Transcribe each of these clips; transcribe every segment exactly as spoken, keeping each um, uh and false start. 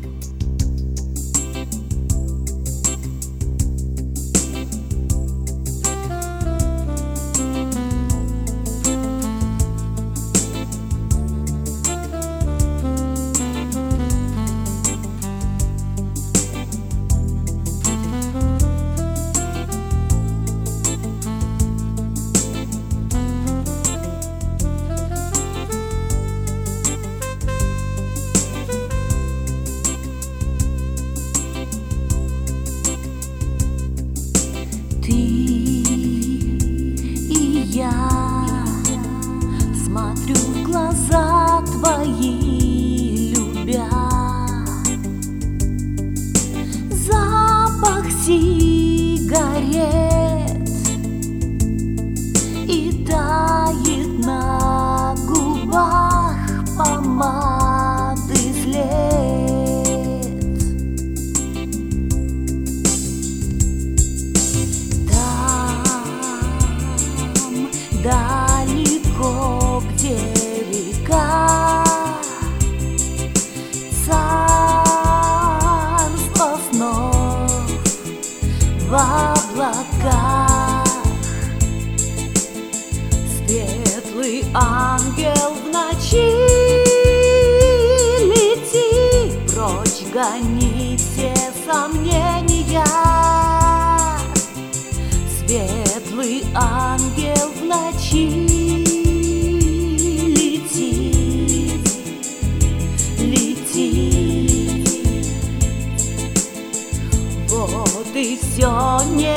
Ты и я, смотрю в глаза твои, любя. Запах сигарет и тает на губах помады след. Далеко, где река, царство снов в облаках. Светлый ангел в ночи, лети прочь, гони все сомнения. Светлый ангел в ночи, лети, лети. Вот и все, не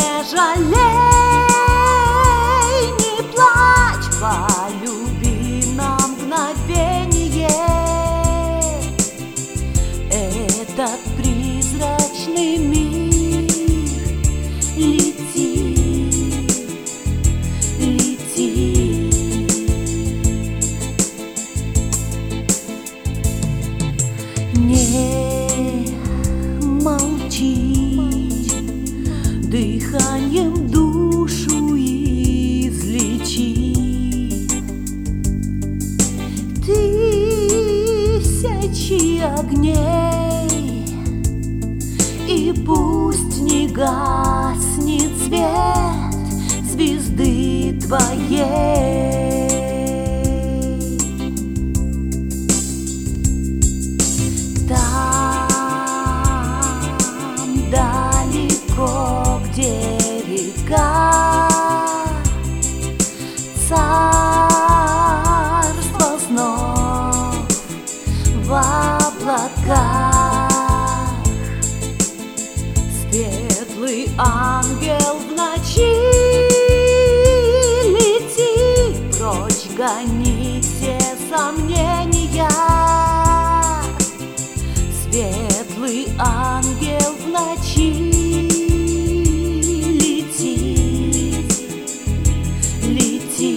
жалей, не плачь, полюби на мгновенье этот призрачный мир. Лети, не молчи, дыханием душу излечи. Тысячи огней, и пусть не гаснет свет звезды твоей. Там далеко, где река, царство снов в облаках. Светлый ангел в ночи, лети прочь, гони все сомнения. Светлый ангел в ночи, лети, лети.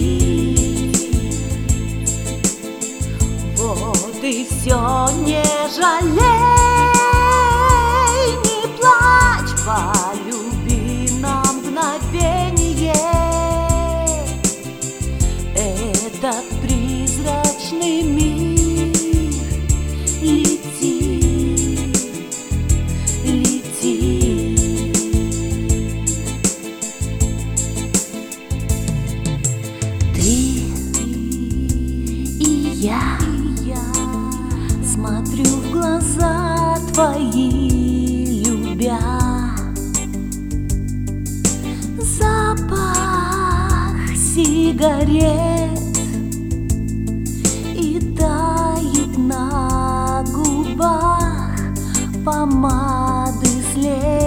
Вот и все, не жалей, не плачь, полюби на мгновенье этот призрачный мир. Лети, лети. Ты и я, смотрю в глаза твои, любя. Запах сигарет и тает на губах помады след.